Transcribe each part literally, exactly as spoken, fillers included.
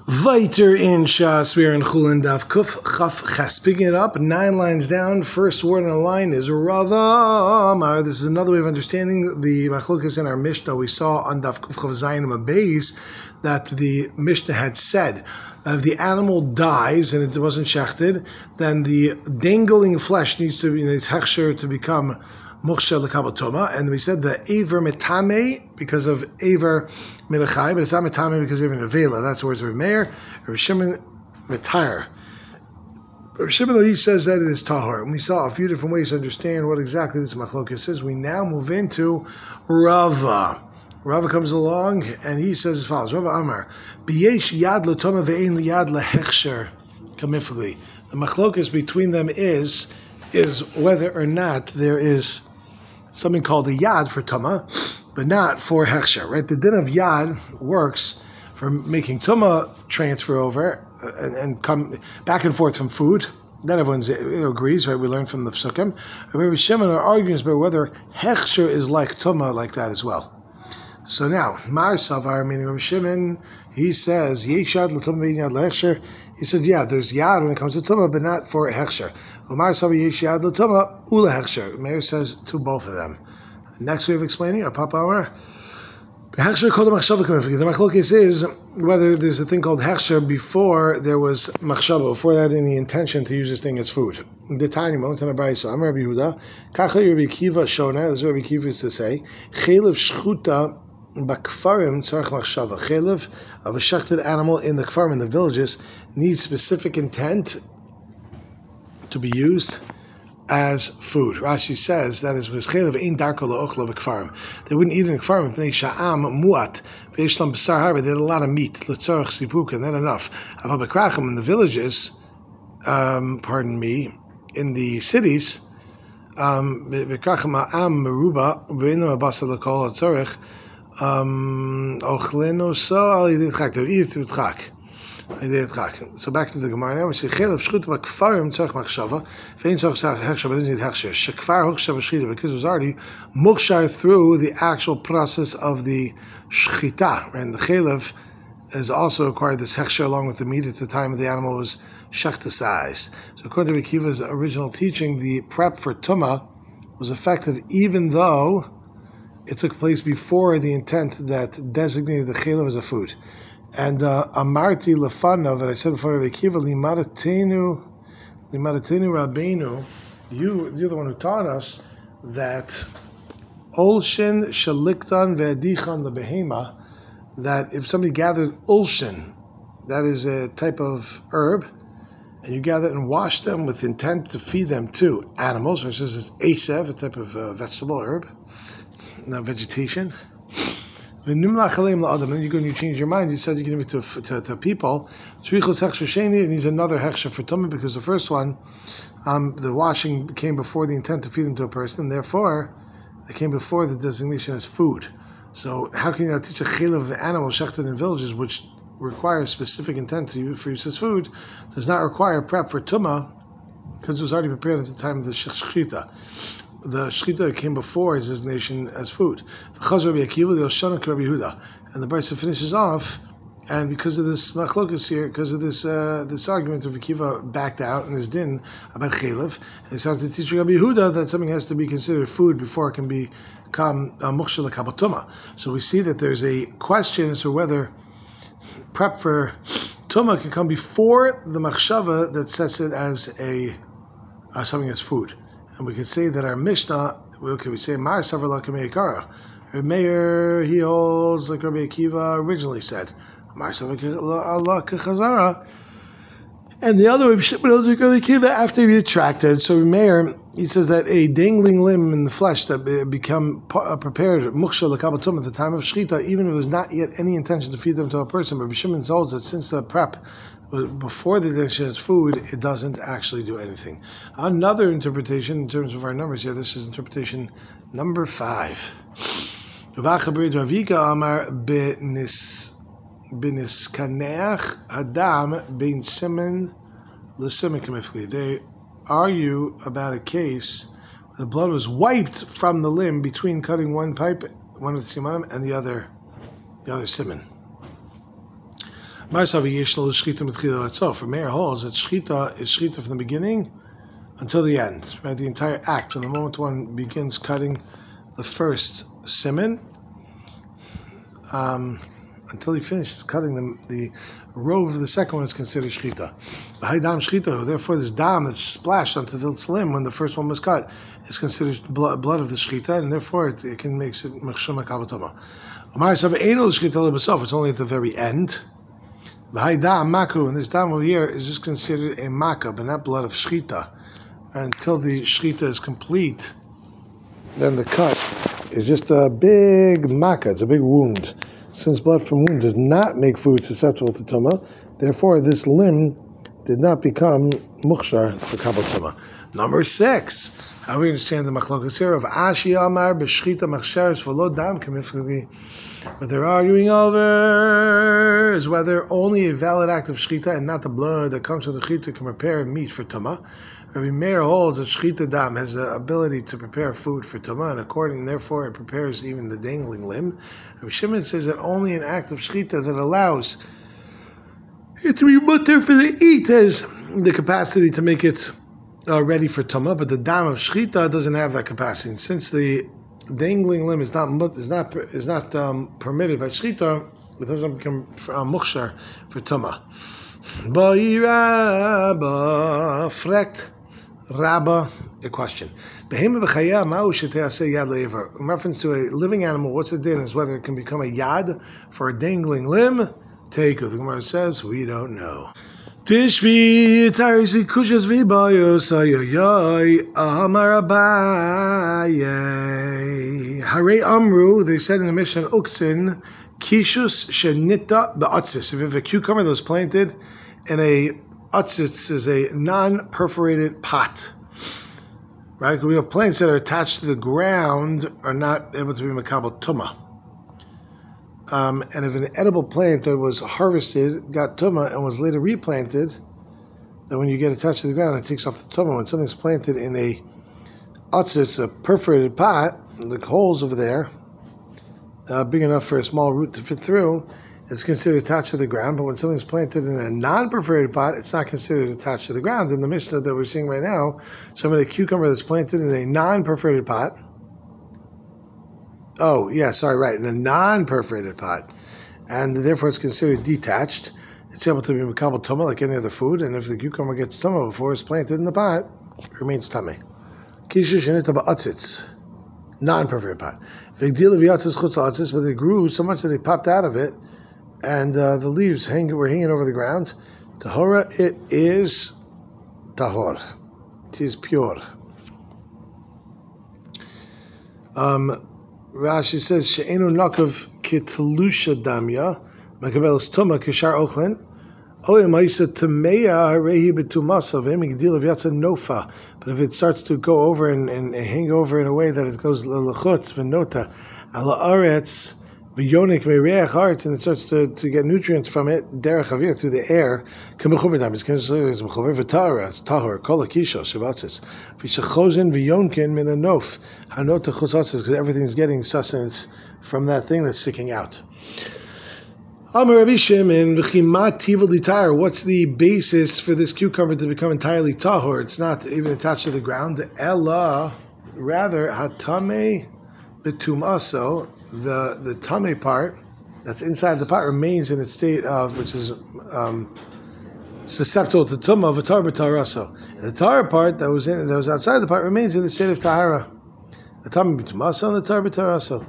Weiter in Shas, we are in Chulin Daf Kuf Chaf Ches. Picking it up, nine lines down. First word in the line is Rava Amar. This is another way of understanding the Machlokas in our Mishnah. We saw on Daf Kuf Chav Zayin Beis that the Mishnah had said that if the animal dies and it wasn't shechted, then the dangling flesh needs to be, it's hechsher to become Muksha l'kabatoma, and we said the aver metame because of aver milachai, but it's not metame because of nevela. That's the words of Meir. Rav Shimon metire. Rav Shimon he says that it is tahor, and we saw a few different ways to understand what exactly this machlokas is. We now move into Rava. Rava comes along and he says as follows: Rava Amar, b'yesh yad l'toma ve'ein yad lehechsher kamifli. The machlokas between them is is whether or not there is something called a yad for tuma, but not for hechsher, right? The din of yad works for making tuma transfer over and, and come back and forth from food. Then everyone agrees, right? We learn from the psukim. Rabbi Shimon are arguing about whether hechsher is like tuma like that as well. So now, Mar Savar, meaning Rabbi Shimon, he says, Yeshad l'tumah v'yad l'hechsher. He says, yeah, there's yad when it comes to tumah, but not for hechsher. Mar Savar yeshad l'tumah ula hechsher. Meir says to both of them. Next way of explaining, our Papa Amar, hechsher called the machshava kamifli. The machlokes is whether there's a thing called hechsher before there was machshava, before that any intention to use this thing as food. The tiny moment in a brayso, Amar Rabbi Yehuda, kacha Rabbi Kiva shona. This is what Rabbi Kiva used to say. Chelev shchuta. Bakfarim tzarich machshava. Chelev of a shechted animal in the kfarim, in the villages, needs specific intent to be used as food. Rashi says that is with chelev ein darko la'ochlo b'kfarim. They wouldn't eat in the kfarim. They sha'am muat ve'ishlam b'sar harba. They had a lot of meat. L'tzarich sipuk, and then enough. Aval b'krachim, in the villages, um, pardon me, in the cities, um, b'krachim ha'am meruba v'inam abasa l'kol l'tzarich. Um, so back to the Gemara now. We say chelev shchuta b'kfarim tzarich machshava. Ve'ein tzarich hechsher, but doesn't need hechsher. Shekfar hochshav shchita, because it was already mukshar through the actual process of the shchita, and the chelev has also acquired this hechsher along with the meat at the time the animal was shechtasized. So according to Akiva's original teaching, the prep for tumah was effective even though it took place before the intent that designated the chelev as a food. And uh, amarti lefanav, that I said before, Rabbi Akiva, limaratenu, limaratenu rabbeinu, you, you're the one who taught us that ulshin shaliktan ve'adichan lebehema, that if somebody gathered ulshin, that is a type of herb, and you gather it and wash them with intent to feed them to animals, which is asev, a type of uh, vegetable herb, not vegetation. Then you go and you change your mind. You said you can give it to, to, to people. It needs another hechsher for tumah because the first one, um, the washing came before the intent to feed them to a person, and therefore it came before the designation as food. So how can you now teach a chelev of animal shechted in villages, which requires specific intent to use for use as food, does not require prep for tumah because it was already prepared at the time of the shechita. The shechita came before his designation as food. And the Brisa finishes off, and because of this machlokas here, because of this uh, this argument of Akiva backed out in his din about chelev, he started to teach Rabbi Yehuda that something has to be considered food before it can become muksha l'kabatoma. So we see that there's a question as to whether prep for tumah can come before the machshava that sets it as a uh, something as food. And we could say that our Mishnah, well, can we say Mar Savar la Kamei Kara? Meir, he holds like Rabbi Akiva originally said, Mar Savar la Kachazara. And the other Rabbi Shimon holds like Rabbi Akiva after he retracted. So Meir, he says that a dangling limb in the flesh that become prepared muksha l'kabatum at the time of shechita, even if there was not yet any intention to feed them to a person, Rabbi Shimon holds that since the prep before the dish is food, it doesn't actually do anything. Another interpretation in terms of our numbers here, this is interpretation number five. They argue about a case where the blood was wiped from the limb between cutting one pipe, one of the simanim, and the other, the other siman. Marsavi Yishlo Shchita Mitchila itself. For Meir holds that Shchita is Shchita from the beginning until the end, right? The entire act, from the moment one begins cutting the first siman, um, until he finishes cutting the, the robe of the second one is considered shchita. The high dam shchita, therefore this dam that's splashed onto the tzlim when the first one was cut is considered blood, blood of the shchita, and therefore it, it can make it mechshuma kavatoma. It's only at the very end. The high dam maku, and this dam over here is just considered a maka, but not blood of shchita. Until the shchita is complete, then the cut is just a big maka, it's a big wound. Since blood from wound does not make food susceptible to tumah, therefore this limb did not become mukhshar for kabel tumah. Number six, how we understand the machlokas here of Ashi Amar b'shchita machsharis v'lo dam k'mifchagi. What they're arguing over is whether only a valid act of shchita and not the blood that comes from the shchita can prepare meat for tumah. Rabbi Meir holds that shchita dam has the ability to prepare food for tumah, and according, therefore, it prepares even the dangling limb. Rabbi Shimon says that only an act of shchita that allows it to be mutter for the eat has the capacity to make it uh, ready for tumah, but the dam of shchita doesn't have that capacity. And since the dangling limb is not is not is not um, permitted by shchita, it doesn't become uh, mukhshar for tumah. Ba'iraba frekt. Rabba, a question. In reference to a living animal, what's the din? Is whether it can become a yad for a dangling limb? Take it. The Gemara says, we don't know. Tishvi tarisi kushas vibayos ayoyoy amar Abaye. Hare amru, they said in the Mishnah, uksin kishus shenita ba'atzis. If you have a cucumber that was planted in a Utzitz is a non-perforated pot, right? We have plants that are attached to the ground are not able to be makabel tumah. Um, and if an edible plant that was harvested got tumah and was later replanted, then when you get attached to the ground, it takes off the tumah. When something's planted in a utzitz, a perforated pot, the holes over there, uh, big enough for a small root to fit through, it's considered attached to the ground, but when something's planted in a non-perforated pot, it's not considered attached to the ground. In the Mishnah that we're seeing right now, some of the cucumber that's planted in a non-perforated pot, oh, yeah, sorry, right, in a non-perforated pot, and therefore it's considered detached, it's able to be makabel tumah like any other food, and if the cucumber gets tumah before it's planted in the pot, it remains tummy. Kishu shenita ba'atzitz, non-perforated pot. Big deal of yatzis chutz atzitz, but they grew so much that they popped out of it, and uh, the leaves hang, were hanging over the ground. Tahora, it is tahor. It is pure. Um, Rashi says, She'enu nakav kitlusha damya, makabelas tuma kishar ochlin, oya ma'isa tameya harehi betumasa, v'emigdil of yatsa nofa. But if it starts to go over and, and, and hang over in a way that it goes l'chutz v'nota, ala aretz, V'yonik me'reach haaretz, and it starts to, to get nutrients from it, derech avir, through the air. K'mechuber dam, it's considered as mechuber v'tara, it's tahor, kol akisha, shavatzis. V'shachozin v'yonkin min anof, hanot techusatzis, because everything's getting sustenance from that thing that's sticking out. Amar Rabbi Shimon, v'chimat tivol ditar, what's the basis for this cucumber to become entirely tahor? It's not even attached to the ground. Ella, rather, hatame betumaso, the the tummy part that's inside the pot remains in its state of, which is um, susceptible to tumah, v'tar b'taraso. The tar part that was in that was outside the pot remains in the state of tahara. The tummy b'tumaso and the tar b'taraso.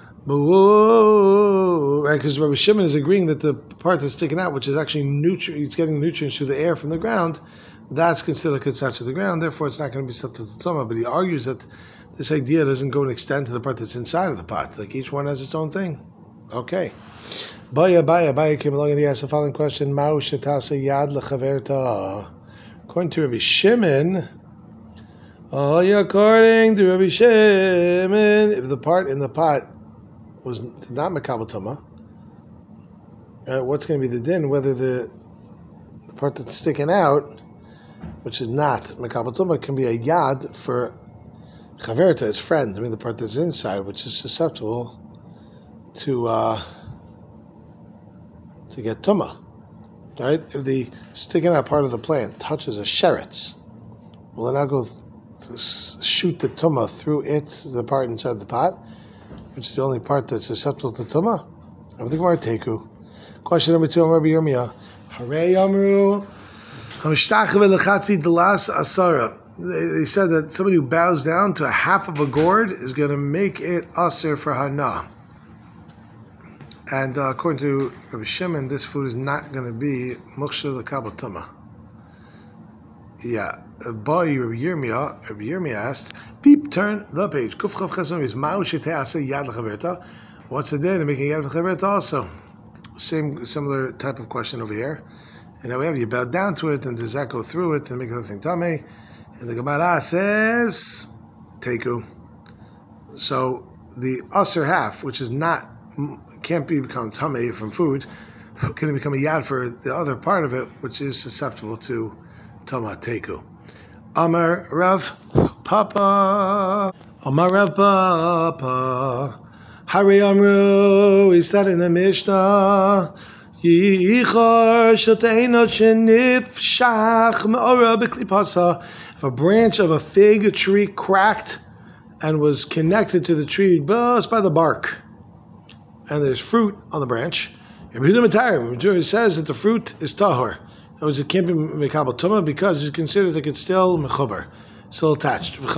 Right, because Rabbi Shimon is agreeing that the part that's sticking out, which is actually nutri- it's getting nutrients through the air from the ground, that's considered like it's attached to the ground. Therefore, it's not going to be susceptible to tumah. But he argues that this idea doesn't go and extend to the part that's inside of the pot. Like each one has its own thing. Okay. Baya, baya, baya came along and he asked the following question. Ma'u shetasa yad lechaverta. According to Rabbi Shimon, oh, yeah, according to Rabbi Shimon, if the part in the pot was not makabel tumah, uh, what's going to be the din? Whether the, the part that's sticking out, which is not makabel tumah, can be a yad for chaverta, his friend. I mean, the part that's inside, which is susceptible to uh, to get tumah. right? If the sticking out part of the plant touches a sheretz, will it now go th- shoot the tumah through it, the part inside the pot, which is the only part that's susceptible to tumah? I think we're teku. Question number two, Rabbi Yirmiyah. Harei Amru Hamishtachav Lechatzi Delas Asara. They said that somebody who bows down to a half of a gourd is going to make it aser for hana. And uh, according to Rabbi Shimon, this food is not going to be mukshel lekabel tumah. Yeah. Boy, Rabbi Yirmiyah, Rabbi Yirmiyah asked, beep, turn the page. Kuf chav chesam is ma'u shete'aseh yad lechaverta. What's the day to making yad lechaverta also? Same, similar type of question over here. And now we have you bow down to it, and does that go through it and make anything tamei? And the Gemara says, teku. So the aser half, which is not, can't be become tamei from food, can become a yad for the other part of it, which is susceptible to tama teku. Amar Rav Papa. Amar Rav Papa. Hari Amru. We said in the Mishnah. Yichar Shateina Shenif Shach Me'ora B'Klipasa. If a branch of a fig tree cracked and was connected to the tree just by the bark, and there's fruit on the branch, it says that the fruit is tahor. In other words, it can't be mekabel tumah because it's considered like it's still mechover, still attached. If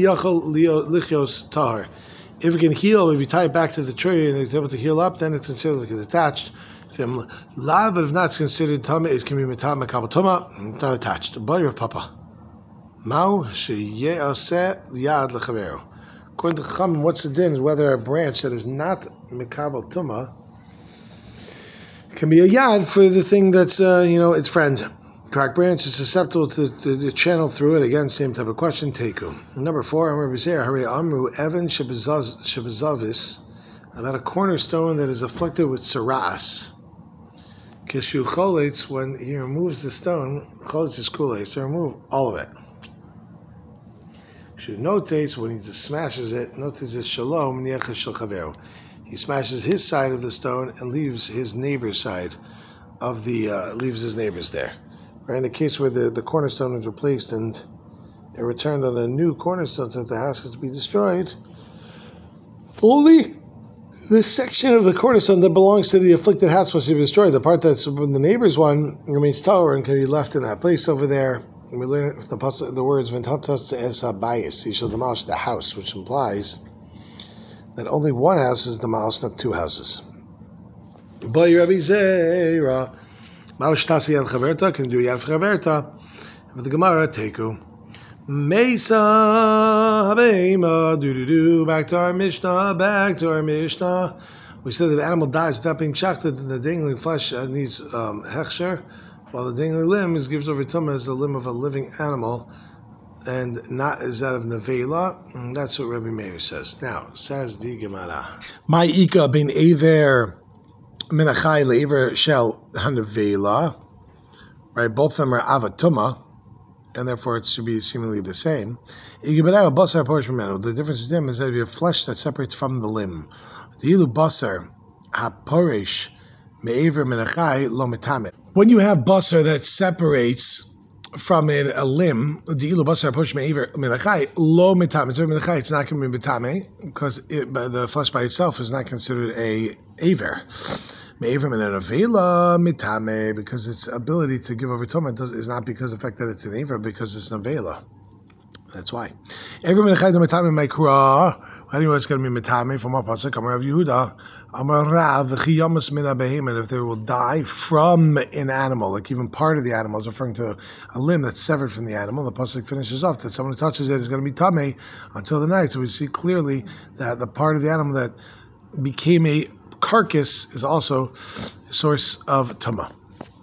it can heal, if you tie it back to the tree and it's able to heal up, then it's considered like it's attached. But if not, it's considered tumah. It can be mekabel tumah, not attached. Boy of Papa. Mau sheyaseh yad lechaveru. According to Chacham, what's the din is whether a branch that is not mekabel tumah can be a yad for the thing that's uh, you know its friend. Cracked branch is susceptible to, to, to channel through it. Again, same type of question. Teku. Number four, I'm going to say Hari Amru Evan Shebezavis about a cornerstone that is afflicted with saras. Kishu cholates, when he removes the stone, cholates is kulates, to remove all of it. She notates when he just smashes it, notates it shalom niachas shel chaveru. He smashes his side of the stone and leaves his neighbor's side of the uh, leaves his neighbors there. Right, in the case where the, the cornerstone was replaced and it returned on a new cornerstone, so that the house is to be destroyed, only the section of the cornerstone that belongs to the afflicted house must be destroyed. The part that's from the neighbor's one remains tower and can be left in that place over there. And we learn the, the words "V'ntatas es habayis." He shall demolish the house, which implies that only one house is demolished, not two houses. Boy, Rabbi Zeira, Maush Tasi Yad Chaverta can do Yad Chaverta. But the Gemara teku. Mesa Habeima do do do. Back to our Mishnah. Back to our Mishnah. We said that the animal dies without being shachted, and the dangling flesh needs um, hechsher, while the dangling limb is gives over tumah as the limb of a living animal, and not as that of nevela. And that's what Rabbi Meir says. Now, says the Gemara. My ika bin aver minachai le'aver shel hanevela. Right, both of them are avatuma, and therefore it should be seemingly the same. The difference with them is that you have flesh that separates from the limb. The ilu basar haporish me'aver minachai lo mitame. When you have basar that separates from a, a limb, the ilu basar push me'aver minachai lo mitame. It's not going to be mitame because it, the flesh by itself is not considered a aver. Me'aver minavela mitame, because its ability to give over tumah is not because of the fact that it's an aver, because it's nevela. That's why. Aver minachai mitame ma'ikra. How do you know it's going to be mitame from our pasuk? Amar Rav Yehuda. Amar Rav v'chiyamas min habehemet. If they will die from an animal, like even part of the animal, is referring to a limb that's severed from the animal. The pasuk finishes off that someone who touches it is going to be tamei until the night. So we see clearly that the part of the animal that became a carcass is also a source of tamah.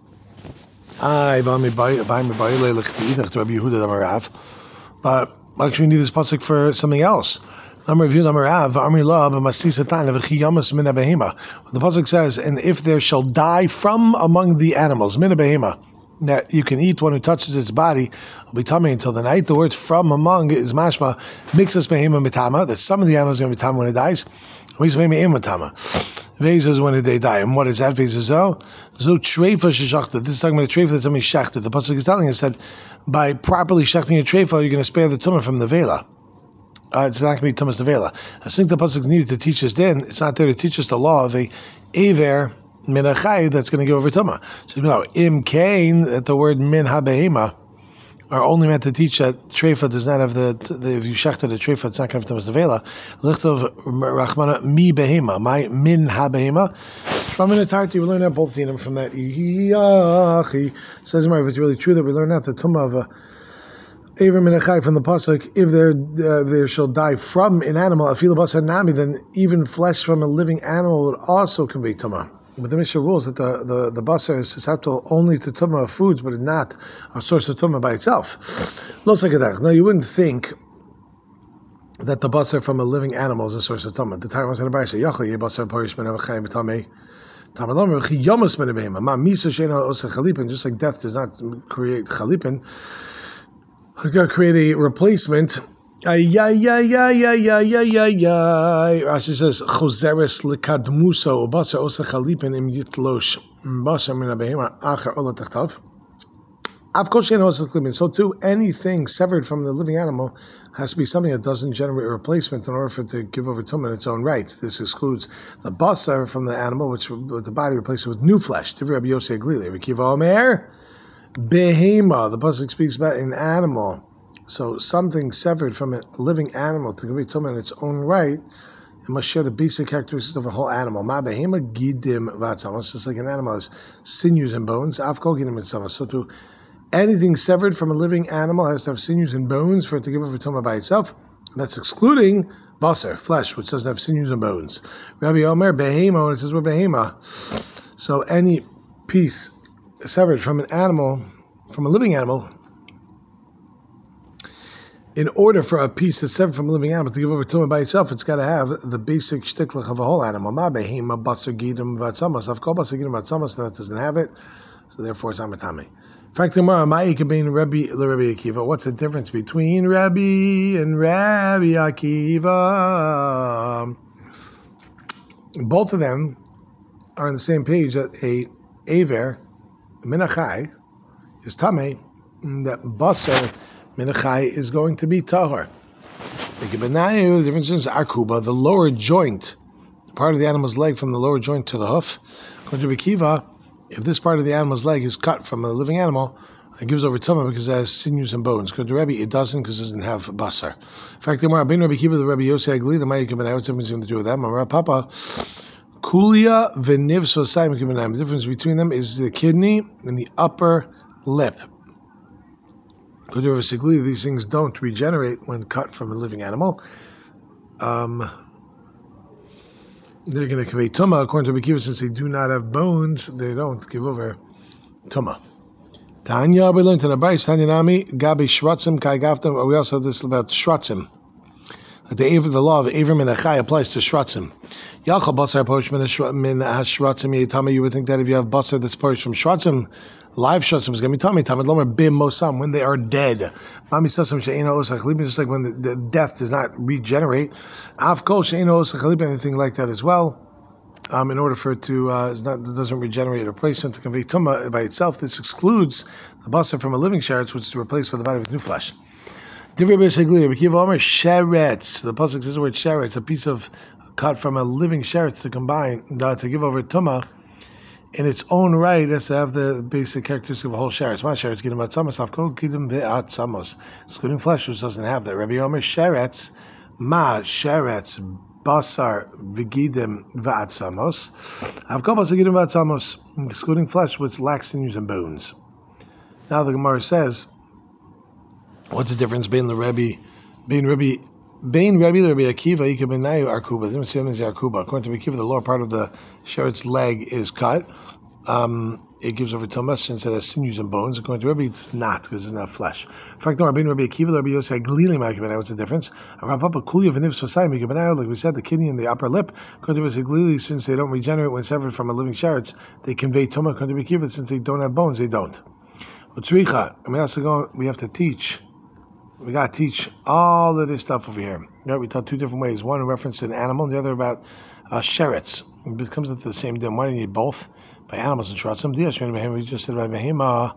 But actually, we need this pasuk for something else. The pasuk says, and if there shall die from among the animals, min behema, that you can eat one who touches its body, will be tummy until the night. The word from among is mashma, mixes behema mitama, that some of the animals are going to be tama when it dies. We say me ematama. Vezos when they die, and what is that? Vezos oh, so treifa sheshachta. This is talking about a treifa that's somebody shechted. The pasuk is telling us that by properly shechting a treifa, you're going to spare the tumah from the vela. Uh, it's not going to be tumas the vela. I think the pasuk needed to teach us then. It's not there to teach us the law of a aver min achai that's going to give over tumah. So you know, im kain, that the word min habehema are only meant to teach that treifa does not have the, the if you shechted a treifa, it's not going to have tumas the vela. Lichtov rachmana mi behema, my min habehema. From an entirety, we learn that both of them from that. It says if it's really true that we learn that the tumah of a Aver min achai from the pasuk, if there uh, there shall die from an animal, afila basar nami, then even flesh from a living animal would also convey tumah. But the Mishnah rules that the, the, the basar is susceptible only to tumah of foods, but it's not a source of tumah by itself. Now you wouldn't think that the basar from a living animal is a source of tumah. The time was in the Bible, Yachli basar porish min achai b'tamei. Just like death does not create chalipin, I'm going to create a replacement. Ay, ay, ay, ay, ay, ay, ay, ay, ay. Rashi says, Choseres lekadmuso, basar osa chalipin im yitlosh, basar min abehema, acher ola tachtav. Av kol shein osa chalipin. So too, anything severed from the living animal has to be something that doesn't generate a replacement in order for it to give over tumah in its own right. This excludes the basar from the animal, which with the body replaces with new flesh. Tivri Rabbi Yosei Glili, Rabbi Kiva Omer. Behema, the pasuk speaks about an animal, so something severed from a living animal to give tumah in its own right, it must share the basic characteristics of a whole animal. Ma behema gidim v'atzamos, just like an animal has sinews and bones. Avkol gidim v'atzamos. So to anything severed from a living animal has to have sinews and bones for it to give over tumah by itself. That's excluding basar, flesh, which doesn't have sinews and bones. Rabbi Omer behema, when it says we're behema, so any piece severed from an animal, from a living animal, in order for a piece that's severed from a living animal to give over tumah by itself, it's got to have the basic shtiklach of a whole animal. Ma behema basar gidim v'atzamas. I've called basar gidim v'atzamas, that doesn't have it, so therefore it's amatame. In fact, tomorrow, ma'ikabein Rabbi Rabbi Akiva. What's the difference between Rabbi and Rabbi Akiva? Both of them are on the same page that a aver minachai is tamei, that basar minachai is going to be tahor. The difference is arkuba, the lower joint, part of the animal's leg from the lower joint to the hoof. According to Kiva, if this part of the animal's leg is cut from a living animal, it gives over tumah because it has sinews and bones. According to Rabbi, it doesn't because it doesn't have basar. In fact, the Rabbi Kiva, the Rabbi Yosei Agli, the Ma'ik ben what's the difference to do with them? Rabbi Papa. Kulia v'niv sosai. The difference between them is the kidney and the upper lip. These things don't regenerate when cut from a living animal. Um, they're going to convey tumah. According to Rabbi, since they do not have bones, they don't give over tumah. Tanya, we learned in the Bais, Tanya Nami, Gabi Shratzim, Kai Gaftam. We also have this about Shratzim. The, the law of Aver min achai applies to Shratzim. Yachal basar posh min hashratzim yitama. You would think that if you have basar that's posh from Shratzim, live Shratzim is going to be tummy. Tamid lomer bim mosam, when they are dead. Mami sasam she'eno osach libin, just like when the, the death does not regenerate. Av kol she'eno osach libin, anything like that as well. Um, in order for it to, uh, it's not, it doesn't regenerate a replacement to convey tumah by itself. This excludes the basar from a living sheretz, which is replaced by the body with new flesh. The pasuk says the word sheretz, a piece of cut from a living sheretz to combine uh, to give over tumah in its own right. It has to have the basic characteristic of a whole sheretz. Ma sheretz gidim atzamos, avkol gidim ve'atzamos, excluding flesh, which doesn't have that. Rabbi Omer sheretz, ma sheretz basar v'gidim ve'atzamos, avkol basar gidim ve'atzamos, excluding flesh, which lacks sinews and bones. Now the Gemara says, what's the difference between the Rebbe, between Rebbe, between Rebbe and Rebbe Akiva? Ikabenayu arkuba. The difference is arkuba. According to Rebbe Akiva, the lower part of the sheret's leg is cut. Um, it gives over tumah since it has sinews and bones. According to Rebbe, it's not because it's not flesh. In fact, no, Rebbe Rebbe Akiva, Rebbe Yosei Glili Ma'ikabenayu. What's the difference? Rabbi Kulia v'niv sosai Ma'ikabenayu. Like we said, the kidney and the upper lip. According to Rebbe Glili, since they don't regenerate when severed from a living sheretz, they convey tumah. According to Rebbe Akiva, since they don't have bones, they don't. Utzricha. I mean, we have to teach we got to teach all of this stuff over here. Yeah, we taught two different ways. One in reference to an animal, and the other about uh, sherets. It comes into the same din. Why do you need both? By animals and shrotzim. We just said by behema.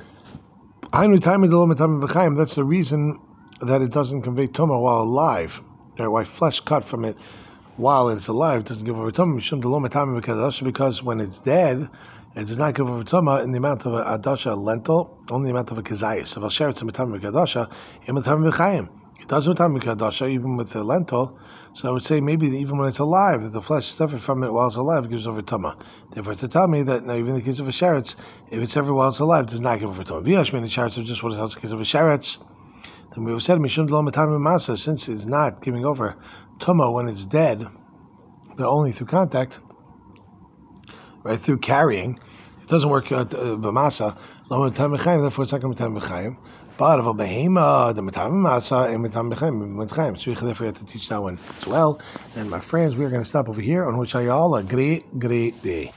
That's the reason that it doesn't convey tumah while alive. Right, why flesh cut from it while it's alive doesn't give over tumah? Because when it's dead, it does not give over tumah in the amount of a adasha lentil, only the amount of a kazayis. If I'll share it's a matam v'kadasha, it does matam v'kadasha even with the lentil. So I would say maybe even when it's alive, that the flesh suffered from it while it's alive, it gives over tumah. Therefore, to tell me that now, even in the case of a sheretz, if it's ever while it's alive, it does not give over tumah. V'yashmin the sheretz are just what it helps in the case of a sheretz. Then we have said mishum lo matam v'masa, since it's not giving over tumah when it's dead, but only through contact, right, through carrying. It doesn't work b'masa. Lo matam v'chayim, therefore it's not going to matam v'chayim. But of a behema, the matam v'masa and matam v'chayim, v'chayim. So therefore we have to teach that one as well. And my friends, we are going to stop over here on which I all a great, great day.